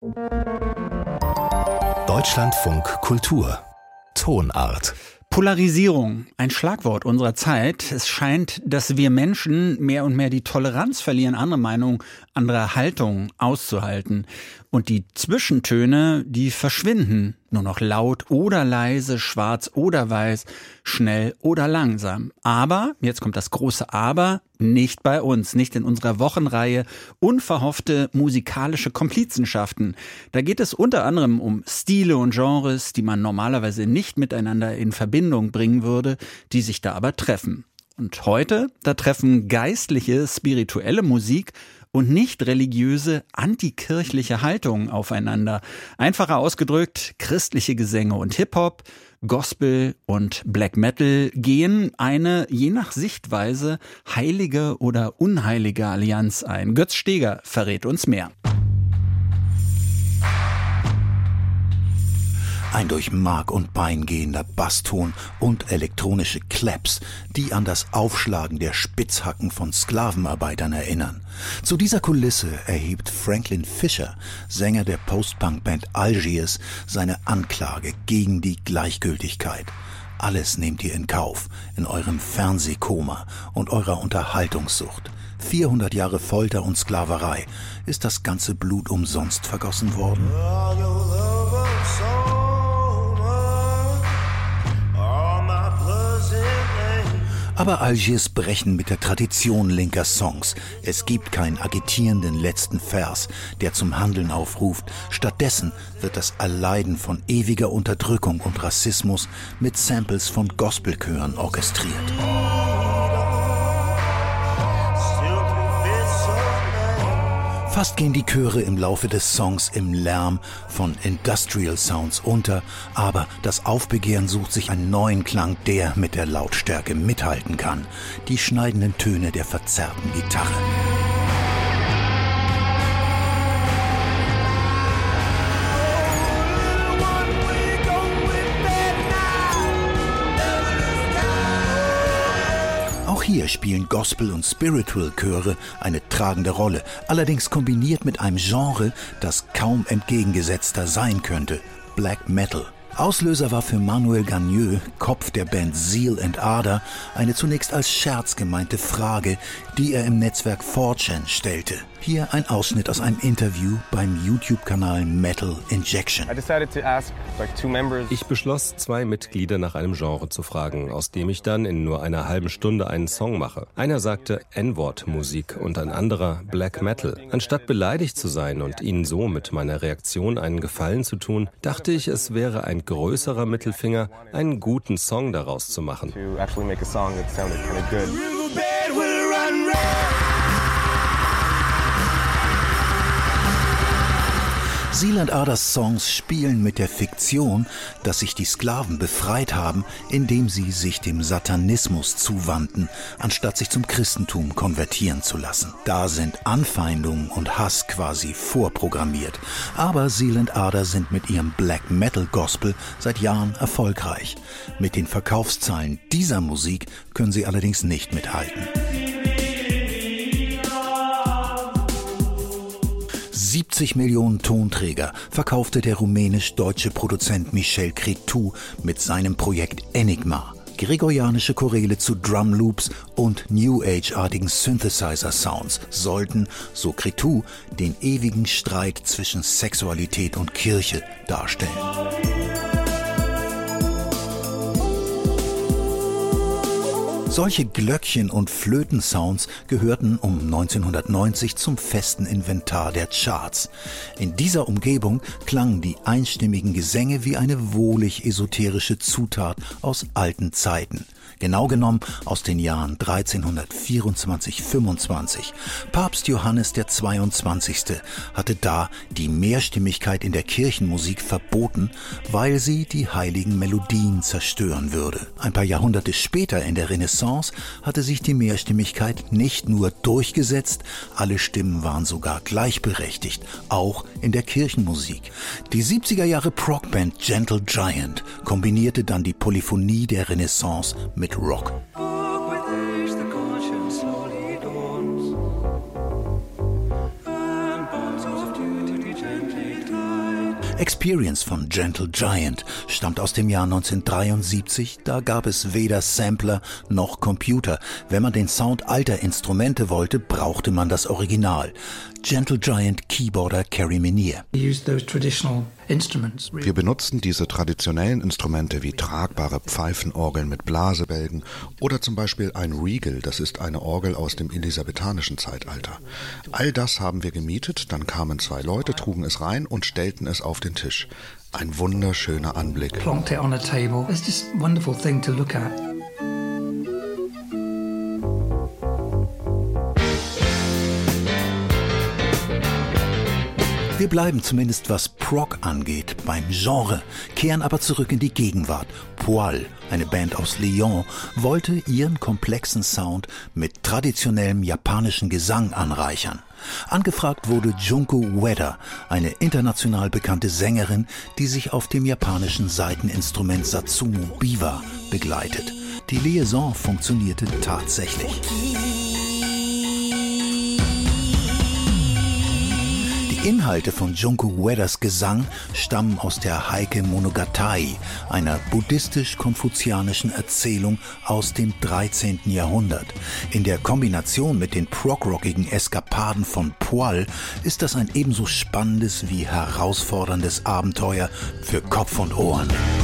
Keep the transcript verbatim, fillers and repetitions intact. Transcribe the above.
Deutschlandfunk Kultur Tonart. Polarisierung, ein Schlagwort unserer Zeit. Es scheint, dass wir Menschen mehr und mehr die Toleranz verlieren, andere Meinungen, andere Haltungen auszuhalten. Und die Zwischentöne, die verschwinden. Nur noch laut oder leise, schwarz oder weiß, schnell oder langsam. Aber, jetzt kommt das große Aber, nicht bei uns, nicht in unserer Wochenreihe Unverhoffte musikalische Komplizenschaften. Da geht es unter anderem um Stile und Genres, die man normalerweise nicht miteinander in Verbindung bringen würde, die sich da aber treffen. Und heute, da treffen geistliche, spirituelle Musik und nicht religiöse, antikirchliche Haltungen aufeinander. Einfacher ausgedrückt, christliche Gesänge und Hip-Hop, Gospel und Black Metal gehen eine, je nach Sichtweise, heilige oder unheilige Allianz ein. Götz Steger verrät uns mehr. Ein durch Mark und Bein gehender Basston und elektronische Claps, die an das Aufschlagen der Spitzhacken von Sklavenarbeitern erinnern. Zu dieser Kulisse erhebt Franklin Fischer, Sänger der Post-Punk-Band Algiers, seine Anklage gegen die Gleichgültigkeit. Alles nehmt ihr in Kauf, in eurem Fernsehkoma und eurer Unterhaltungssucht. vierhundert Jahre Folter und Sklaverei. Ist das ganze Blut umsonst vergossen worden? Aber Algiers brechen mit der Tradition linker Songs. Es gibt keinen agitierenden letzten Vers, der zum Handeln aufruft. Stattdessen wird das Erleiden von ewiger Unterdrückung und Rassismus mit Samples von Gospelchören orchestriert. Fast gehen die Chöre im Laufe des Songs im Lärm von Industrial Sounds unter, aber das Aufbegehren sucht sich einen neuen Klang, der mit der Lautstärke mithalten kann. Die schneidenden Töne der verzerrten Gitarre. Auch hier spielen Gospel- und Spiritual-Chöre eine tragende Rolle, allerdings kombiniert mit einem Genre, das kaum entgegengesetzter sein könnte: Black Metal. Auslöser war für Manuel Gagneux, Kopf der Band Zeal and Ardor, eine zunächst als Scherz gemeinte Frage, die er im Netzwerk four chan stellte. Hier ein Ausschnitt aus einem Interview beim YouTube-Kanal Metal Injection. Ich beschloss, zwei Mitglieder nach einem Genre zu fragen, aus dem ich dann in nur einer halben Stunde einen Song mache. Einer sagte En-Wort-Musik und ein anderer Black Metal. Anstatt beleidigt zu sein und ihnen so mit meiner Reaktion einen Gefallen zu tun, dachte ich, es wäre ein größerer Mittelfinger, einen guten Song daraus zu machen. Zeal and Ardors Songs spielen mit der Fiktion, dass sich die Sklaven befreit haben, indem sie sich dem Satanismus zuwandten, anstatt sich zum Christentum konvertieren zu lassen. Da sind Anfeindungen und Hass quasi vorprogrammiert. Aber Zeal and Ardor sind mit ihrem Black Metal Gospel seit Jahren erfolgreich. Mit den Verkaufszahlen dieser Musik können sie allerdings nicht mithalten. siebzig Millionen Tonträger verkaufte der rumänisch-deutsche Produzent Michel Cretu mit seinem Projekt Enigma. Gregorianische Choräle zu Drumloops und New Age-artigen Synthesizer-Sounds sollten, so Cretu, den ewigen Streit zwischen Sexualität und Kirche darstellen. Solche Glöckchen- und Flötensounds gehörten um neunzehnhundertneunzig zum festen Inventar der Charts. In dieser Umgebung klangen die einstimmigen Gesänge wie eine wohlig esoterische Zutat aus alten Zeiten. Genau genommen aus den Jahren dreizehnhundertvierundzwanzig fünfundzwanzig. Papst Johannes der Zweiundzwanzigste hatte da die Mehrstimmigkeit in der Kirchenmusik verboten, weil sie die heiligen Melodien zerstören würde. Ein paar Jahrhunderte später in der Renaissance hatte sich die Mehrstimmigkeit nicht nur durchgesetzt, alle Stimmen waren sogar gleichberechtigt, auch in der Kirchenmusik. Die siebziger Jahre Prog-Band Gentle Giant kombinierte dann die Polyphonie der Renaissance mit Rock. Experience von Gentle Giant stammt aus dem Jahr neunzehnhundertdreiundsiebzig. Da gab es weder Sampler noch Computer. Wenn man den Sound alter Instrumente wollte, brauchte man das Original. Gentle Giant Keyboarder Kerry Minnear. Wir benutzten diese traditionellen Instrumente wie tragbare Pfeifenorgeln mit Blasebälgen oder zum Beispiel ein Regal, das ist eine Orgel aus dem elisabethanischen Zeitalter. All das haben wir gemietet, dann kamen zwei Leute, trugen es rein und stellten es auf den Tisch. Ein wunderschöner Anblick. Plonked it on a table. It's just a wonderful thing to look at. Wir bleiben zumindest, was Prog angeht, beim Genre, kehren aber zurück in die Gegenwart. Poil, eine Band aus Lyon, wollte ihren komplexen Sound mit traditionellem japanischen Gesang anreichern. Angefragt wurde Junko Ueda, eine international bekannte Sängerin, die sich auf dem japanischen Saiteninstrument Satsumu Biwa begleitet. Die Liaison funktionierte tatsächlich. Die Inhalte von Junko Uedas Gesang stammen aus der Heike Monogatari, einer buddhistisch-konfuzianischen Erzählung aus dem dreizehnten Jahrhundert. In der Kombination mit den prog-rockigen Eskapaden von Poil ist das ein ebenso spannendes wie herausforderndes Abenteuer für Kopf und Ohren.